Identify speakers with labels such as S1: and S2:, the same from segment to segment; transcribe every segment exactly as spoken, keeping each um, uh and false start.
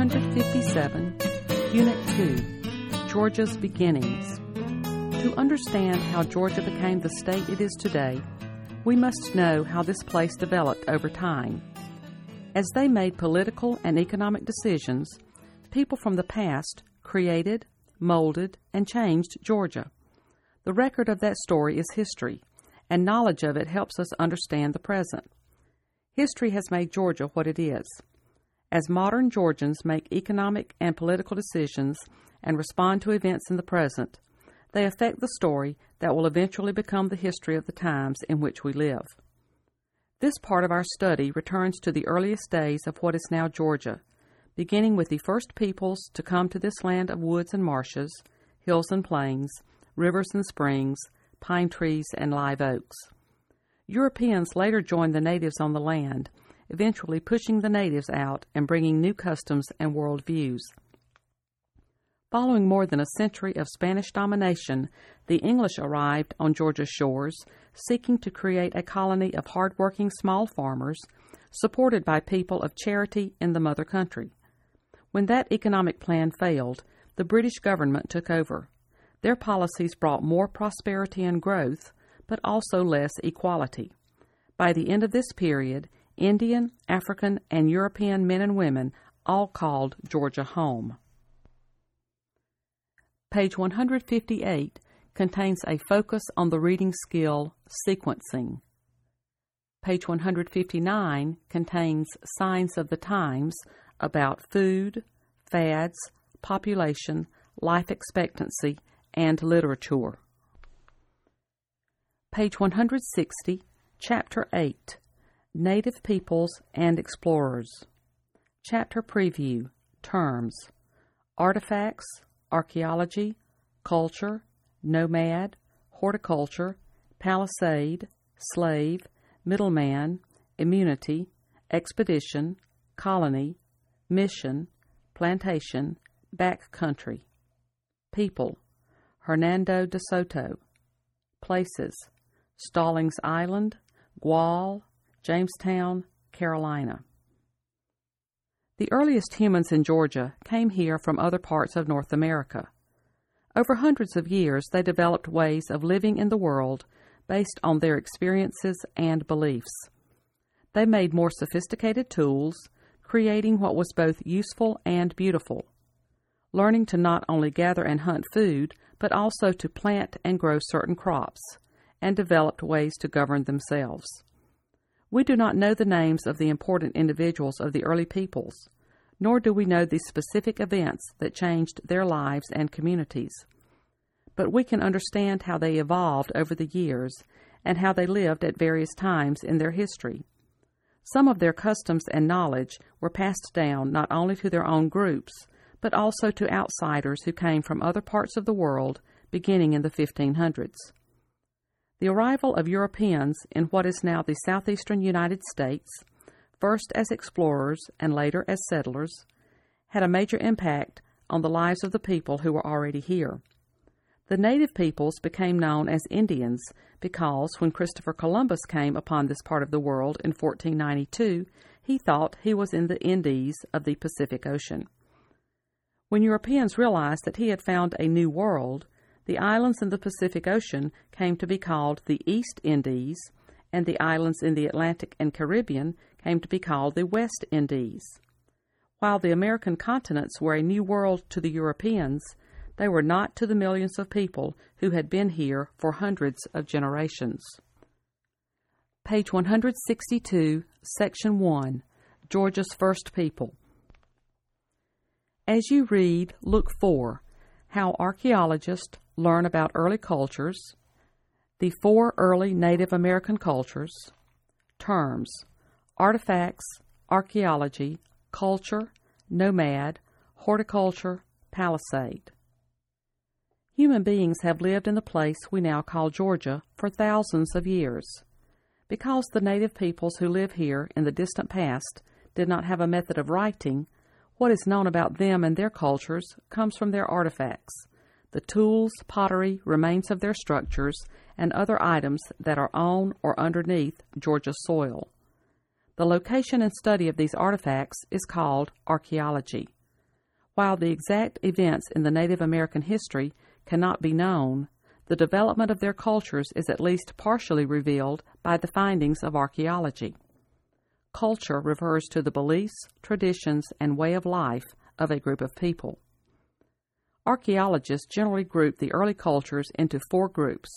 S1: fifty-seven, Unit two, Georgia's Beginnings. To understand how Georgia became the state it is today, we must know how this place developed over time. As they made political and economic decisions, people from the past created, molded, and changed Georgia. The record of that story is history, and knowledge of it helps us understand the present. History has made Georgia what it is. As modern Georgians make economic and political decisions and respond to events in the present, they affect the story that will eventually become the history of the times in which we live. This part of our study returns to the earliest days of what is now Georgia, beginning with the first peoples to come to this land of woods and marshes, hills and plains, rivers and springs, pine trees and live oaks. Europeans later joined the natives on the land, eventually pushing the natives out and bringing new customs and worldviews. Following more than a century of Spanish domination, the English arrived on Georgia's shores, seeking to create a colony of hard-working small farmers, supported by people of charity in the mother country. When that economic plan failed, the British government took over. Their policies brought more prosperity and growth, but also less equality. By the end of this period, Indian, African, and European men and women all called Georgia home. Page one hundred fifty-eight contains a focus on the reading skill sequencing. Page one hundred fifty-nine contains signs of the times about food, fads, population, life expectancy, and literature. Page one hundred sixty, Chapter eight, Native Peoples and Explorers. Chapter Preview, Terms, Artifacts, Archaeology, Culture, Nomad, Horticulture, Palisade, Slave, Middleman, Immunity, Expedition, Colony, Mission, Plantation, Backcountry. People, Hernando de Soto. Places, Stallings Island, Gual, Jamestown, Carolina. The earliest humans in Georgia came here from other parts of North America. Over hundreds of years, they developed ways of living in the world based on their experiences and beliefs. They made more sophisticated tools, creating what was both useful and beautiful, learning to not only gather and hunt food, but also to plant and grow certain crops, and developed ways to govern themselves. We do not know the names of the important individuals of the early peoples, nor do we know the specific events that changed their lives and communities. But we can understand how they evolved over the years and how they lived at various times in their history. Some of their customs and knowledge were passed down not only to their own groups, but also to outsiders who came from other parts of the world beginning in the fifteen hundreds. The arrival of Europeans in what is now the southeastern United States, first as explorers and later as settlers, had a major impact on the lives of the people who were already here. The native peoples became known as Indians because when Christopher Columbus came upon this part of the world in fourteen ninety-two, he thought he was in the Indies of the Pacific Ocean. When Europeans realized that he had found a new world, the islands in the Pacific Ocean came to be called the East Indies, and the islands in the Atlantic and Caribbean came to be called the West Indies. While the American continents were a new world to the Europeans, they were not to the millions of people who had been here for hundreds of generations. Page one hundred sixty-two, Section one, Georgia's First People. As you read, look for how archaeologists learn about early cultures, the four early Native American cultures, terms, artifacts, archaeology, culture, nomad, horticulture, palisade. Human beings have lived in the place we now call Georgia for thousands of years. Because the native peoples who live here in the distant past did not have a method of writing, what is known about them and their cultures comes from their artifacts, the tools, pottery, remains of their structures, and other items that are on or underneath Georgia's soil. The location and study of these artifacts is called archaeology. While the exact events in the Native American history cannot be known, the development of their cultures is at least partially revealed by the findings of archaeology. Culture refers to the beliefs, traditions, and way of life of a group of people. Archaeologists generally group the early cultures into four groups.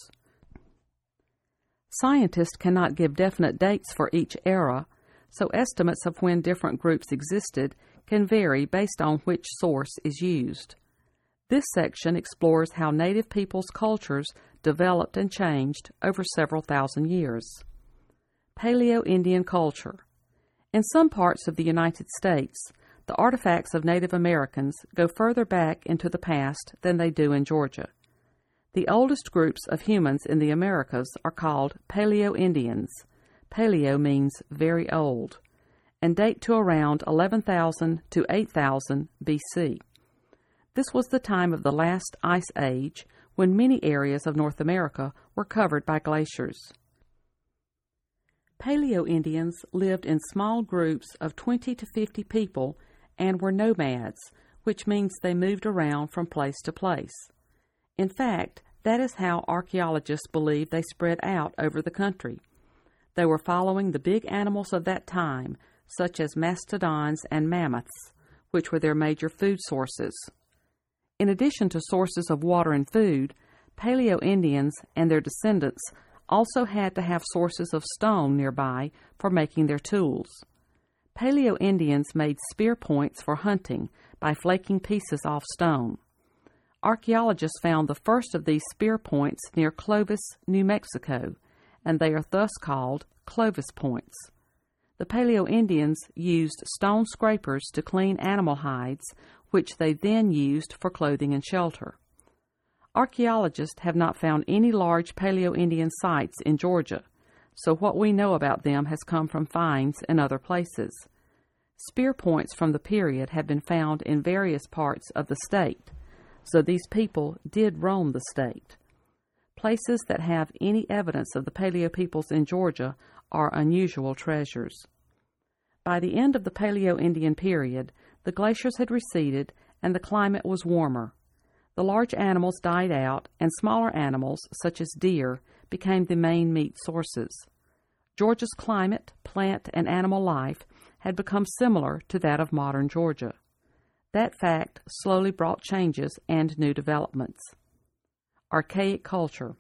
S1: Scientists cannot give definite dates for each era, so estimates of when different groups existed can vary based on which source is used. This section explores how Native peoples' cultures developed and changed over several thousand years. Paleo-Indian culture. In some parts of the United States, the artifacts of Native Americans go further back into the past than they do in Georgia. The oldest groups of humans in the Americas are called Paleo-Indians. Paleo means very old, and date to around eleven thousand to eight thousand B C. This was the time of the last ice age, when many areas of North America were covered by glaciers. Paleo-Indians lived in small groups of twenty to fifty people and were nomads, which means they moved around from place to place. In fact, that is how archaeologists believe they spread out over the country. They were following the big animals of that time, such as mastodons and mammoths, which were their major food sources. In addition to sources of water and food, Paleo-Indians and their descendants also had to have sources of stone nearby for making their tools. Paleo-Indians made spear points for hunting by flaking pieces off stone. Archaeologists found the first of these spear points near Clovis, New Mexico, and they are thus called Clovis points. The Paleo-Indians used stone scrapers to clean animal hides, which they then used for clothing and shelter. Archaeologists have not found any large Paleo-Indian sites in Georgia, so what we know about them has come from finds in other places. Spear points from the period have been found in various parts of the state, so these people did roam the state. Places that have any evidence of the Paleo peoples in Georgia are unusual treasures. By the end of the Paleo-Indian period, the glaciers had receded and the climate was warmer. The large animals died out, and smaller animals, such as deer, became the main meat sources. Georgia's climate, plant, and animal life had become similar to that of modern Georgia. That fact slowly brought changes and new developments. Archaic culture.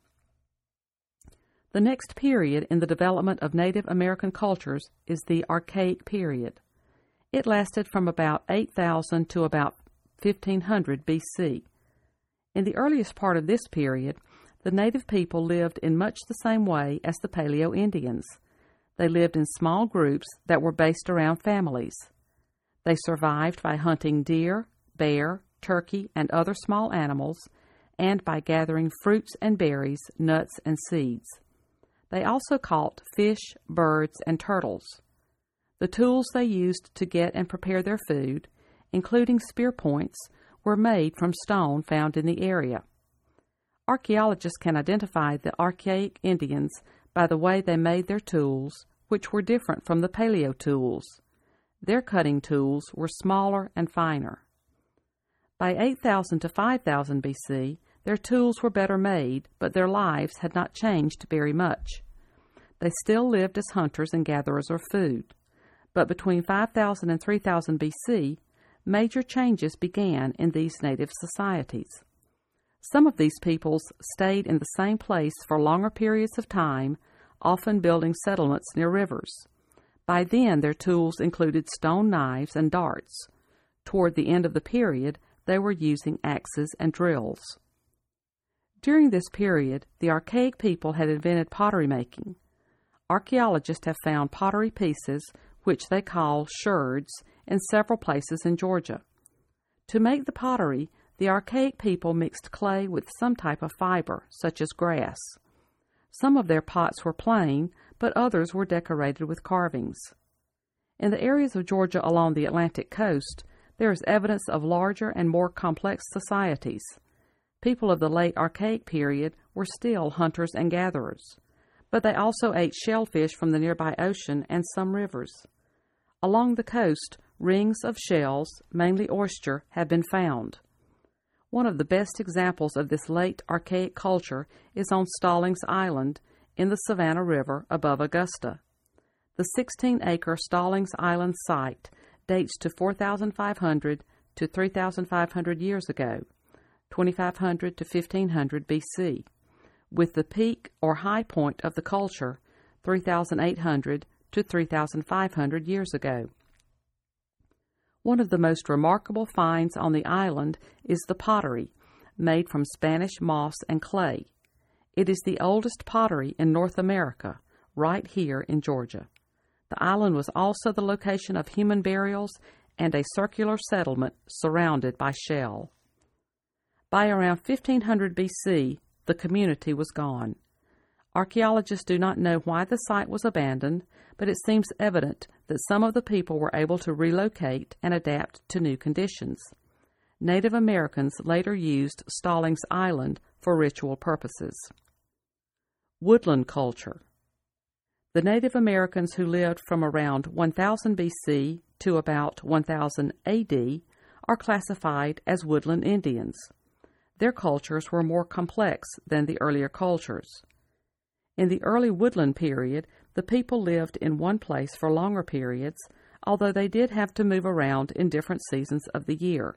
S1: The next period in the development of Native American cultures is the Archaic period. It lasted from about eight thousand to about fifteen hundred B C. In the earliest part of this period, the native people lived in much the same way as the Paleo-Indians. They lived in small groups that were based around families. They survived by hunting deer, bear, turkey, and other small animals, and by gathering fruits and berries, nuts, and seeds. They also caught fish, birds, and turtles. The tools they used to get and prepare their food, including spear points, were made from stone found in the area. Archaeologists can identify the archaic Indians by the way they made their tools, which were different from the Paleo tools. Their cutting tools were smaller and finer. By eight thousand to five thousand B C, their tools were better made, but their lives had not changed very much. They still lived as hunters and gatherers of food. But between five thousand and three thousand B C, major changes began in these native societies. Some of these peoples stayed in the same place for longer periods of time, often building settlements near rivers. By then, their tools included stone knives and darts. Toward the end of the period, they were using axes and drills. During this period, the archaic people had invented pottery making. Archaeologists have found pottery pieces, which they call sherds, in several places in Georgia. To make the pottery, the archaic people mixed clay with some type of fiber, such as grass. Some of their pots were plain, but others were decorated with carvings. In the areas of Georgia along the Atlantic coast, there is evidence of larger and more complex societies. People of the late Archaic period were still hunters and gatherers, but they also ate shellfish from the nearby ocean and some rivers. Along the coast, rings of shells, mainly oyster, have been found. One of the best examples of this late archaic culture is on Stallings Island in the Savannah River above Augusta. The sixteen-acre Stallings Island site dates to four thousand five hundred to three thousand five hundred years ago, twenty-five hundred to fifteen hundred B C, with the peak or high point of the culture three thousand eight hundred to three thousand five hundred years ago. One of the most remarkable finds on the island is the pottery, made from Spanish moss and clay. It is the oldest pottery in North America, right here in Georgia. The island was also the location of human burials and a circular settlement surrounded by shell. By around fifteen hundred B C, the community was gone. Archaeologists do not know why the site was abandoned, but it seems evident that some of the people were able to relocate and adapt to new conditions. Native Americans later used Stallings Island for ritual purposes. Woodland culture. The Native Americans who lived from around one thousand B C to about one thousand A D are classified as woodland Indians. Their cultures were more complex than the earlier cultures. In the early woodland period, the people lived in one place for longer periods, although they did have to move around in different seasons of the year.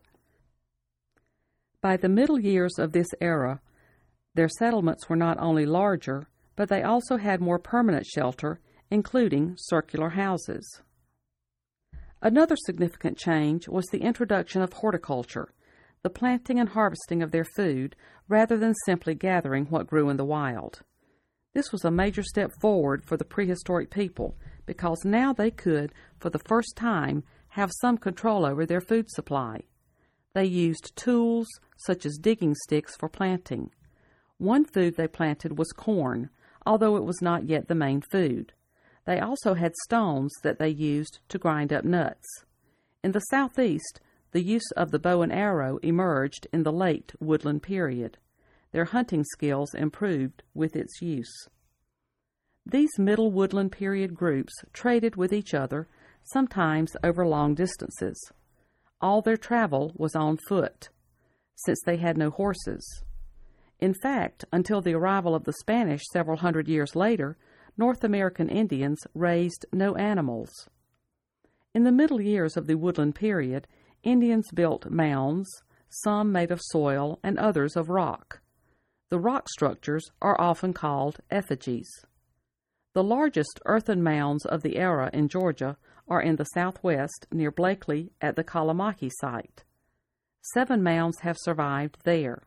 S1: By the middle years of this era, their settlements were not only larger, but they also had more permanent shelter, including circular houses. Another significant change was the introduction of horticulture, the planting and harvesting of their food, rather than simply gathering what grew in the wild. This was a major step forward for the prehistoric people, because now they could, for the first time, have some control over their food supply. They used tools, such as digging sticks, for planting. One food they planted was corn, although it was not yet the main food. They also had stones that they used to grind up nuts. In the southeast, the use of the bow and arrow emerged in the late woodland period. Their hunting skills improved with its use. These middle woodland period groups traded with each other, sometimes over long distances. All their travel was on foot, since they had no horses. In fact, until the arrival of the Spanish several hundred years later, North American Indians raised no animals. In the middle years of the woodland period, Indians built mounds, some made of soil and others of rock. The rock structures are often called effigies. The largest earthen mounds of the era in Georgia are in the southwest near Blakely at the Kalamaki site. Seven mounds have survived there.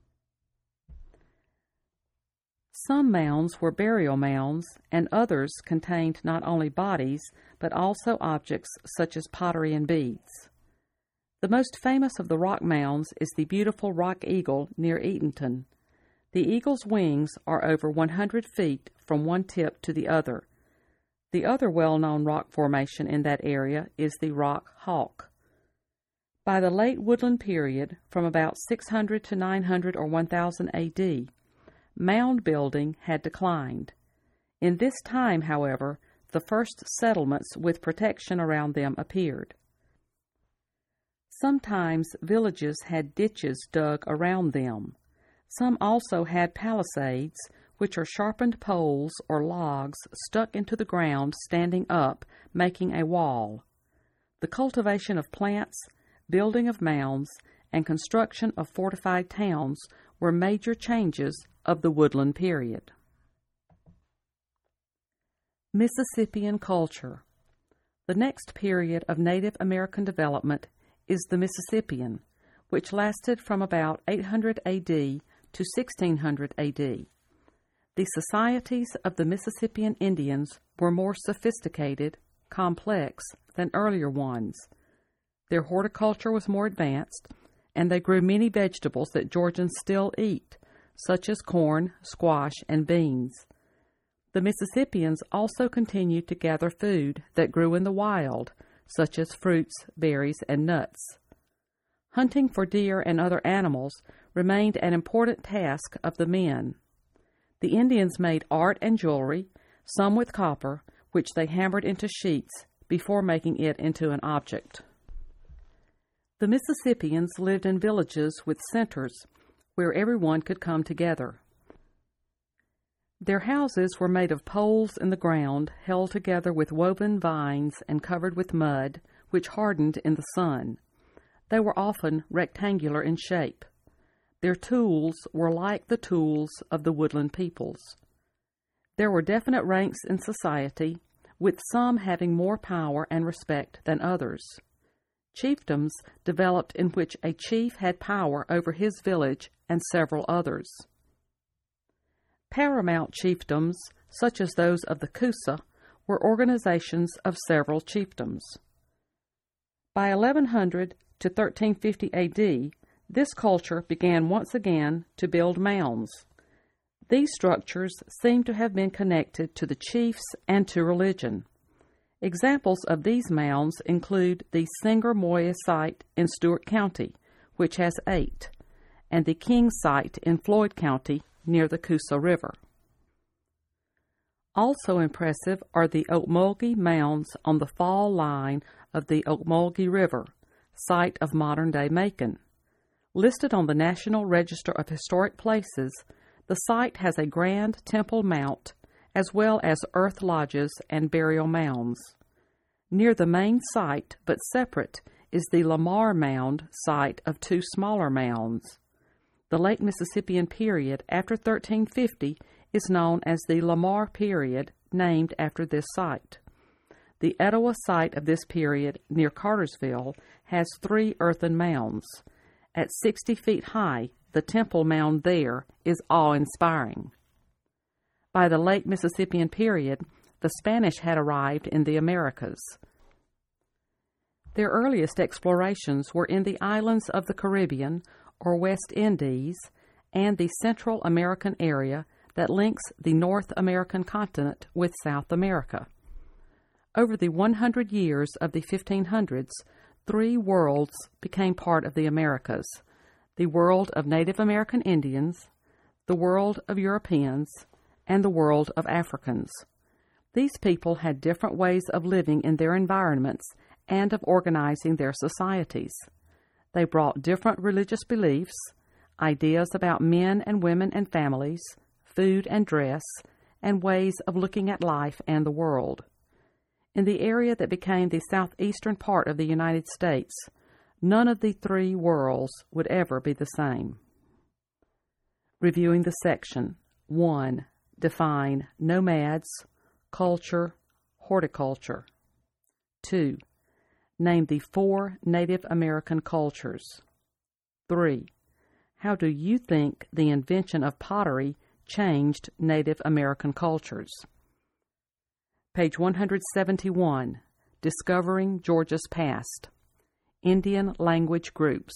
S1: Some mounds were burial mounds, and others contained not only bodies, but also objects such as pottery and beads. The most famous of the rock mounds is the beautiful Rock Eagle near Eatonton. The eagle's wings are over one hundred feet from one tip to the other. The other well-known rock formation in that area is the Rock Hawk. By the late woodland period, from about six hundred to nine hundred or one thousand A D, mound building had declined. In this time, however, the first settlements with protection around them appeared. Sometimes villages had ditches dug around them. Some also had palisades, which are sharpened poles or logs stuck into the ground standing up, making a wall. The cultivation of plants, building of mounds, and construction of fortified towns were major changes of the woodland period. Mississippian culture. The next period of Native American development is the Mississippian, which lasted from about eight hundred A D to sixteen hundred A D. The societies of the Mississippian Indians were more sophisticated, complex than earlier ones. Their horticulture was more advanced, and they grew many vegetables that Georgians still eat, such as corn, squash, and beans. The Mississippians also continued to gather food that grew in the wild, such as fruits, berries, and nuts. Hunting for deer and other animals remained an important task of the men. The Indians made art and jewelry, some with copper, which they hammered into sheets before making it into an object. The Mississippians lived in villages with centers where everyone could come together. Their houses were made of poles in the ground, held together with woven vines and covered with mud, which hardened in the sun. They were often rectangular in shape. Their tools were like the tools of the woodland peoples. There were definite ranks in society, with some having more power and respect than others. Chiefdoms developed in which a chief had power over his village and several others. Paramount chiefdoms, such as those of the Coosa, were organizations of several chiefdoms. By eleven hundred to thirteen fifty A D, this culture began once again to build mounds. These structures seem to have been connected to the chiefs and to religion. Examples of these mounds include the Singer Moya site in Stewart County, which has eight, and the King site in Floyd County near the Coosa River. Also impressive are the Ocmulgee mounds on the fall line of the Ocmulgee River, site of modern-day Macon. Listed on the National Register of Historic Places, the site has a grand temple mount, as well as earth lodges and burial mounds. Near the main site, but separate, is the Lamar Mound site of two smaller mounds. The late Mississippian period after thirteen fifty is known as the Lamar period, named after this site. The Etowah site of this period, near Cartersville, has three earthen mounds. At sixty feet high, the temple mound there is awe-inspiring. By the late Mississippian period, the Spanish had arrived in the Americas. Their earliest explorations were in the islands of the Caribbean, or West Indies, and the Central American area that links the North American continent with South America. Over the one hundred years of the fifteen hundreds, three worlds became part of the Americas: the world of Native American Indians, the world of Europeans, and the world of Africans. These people had different ways of living in their environments and of organizing their societies. They brought different religious beliefs, ideas about men and women and families, food and dress, and ways of looking at life and the world. In the area that became the southeastern part of the United States, none of the three worlds would ever be the same. Reviewing the section. one. Define nomads, culture, horticulture. two. Name the four Native American cultures. three. How do you think the invention of pottery changed Native American cultures? Page one hundred seventy-one, Discovering Georgia's Past. Indian Language Groups.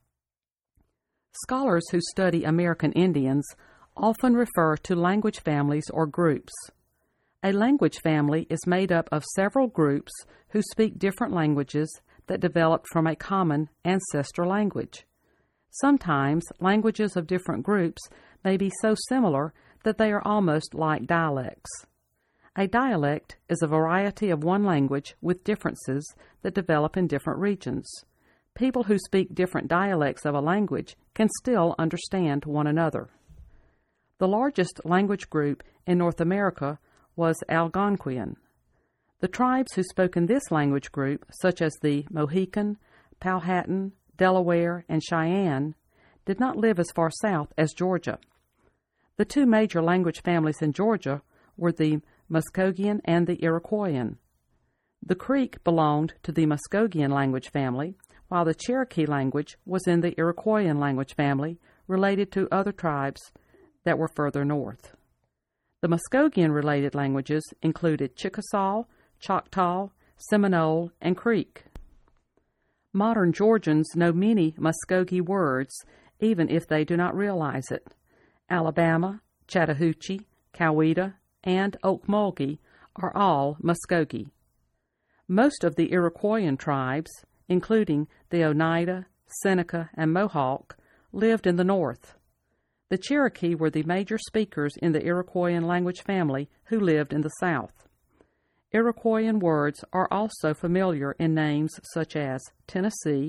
S1: Scholars who study American Indians often refer to language families or groups. A language family is made up of several groups who speak different languages that developed from a common ancestor language. Sometimes languages of different groups may be so similar that they are almost like dialects. A dialect is a variety of one language with differences that develop in different regions. People who speak different dialects of a language can still understand one another. The largest language group in North America was Algonquian. The tribes who spoke in this language group, such as the Mohican, Powhatan, Delaware, and Cheyenne, did not live as far south as Georgia. The two major language families in Georgia were the Muskogean and the Iroquoian. The Creek belonged to the Muskogean language family, while the Cherokee language was in the Iroquoian language family, related to other tribes that were further north. The Muskogean-related languages included Chickasaw, Choctaw, Seminole, and Creek. Modern Georgians know many Muskogee words, even if they do not realize it. Alabama, Chattahoochee, Coweta, and Ocmulgee are all Muskogee. Most of the Iroquoian tribes, including the Oneida, Seneca, and Mohawk, lived in the north. The Cherokee were the major speakers in the Iroquoian language family who lived in the south. Iroquoian words are also familiar in names such as Tennessee,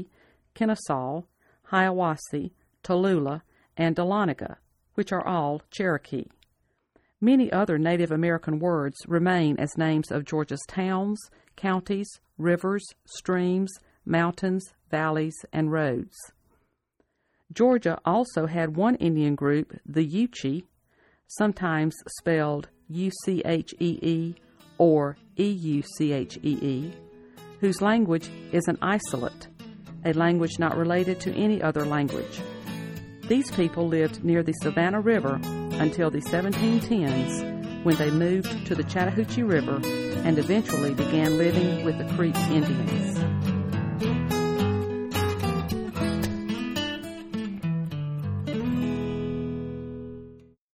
S1: Kennesaw, Hiawassee, Tallulah, and Dahlonega, which are all Cherokee. Many other Native American words remain as names of Georgia's towns, counties, rivers, streams, mountains, valleys, and roads. Georgia also had one Indian group, the Yuchi, sometimes spelled U C H E E or E U C H E E, whose language is an isolate, a language not related to any other language. These people lived near the Savannah River until the seventeen tens, when they moved to the Chattahoochee River and eventually began living with the Creek Indians.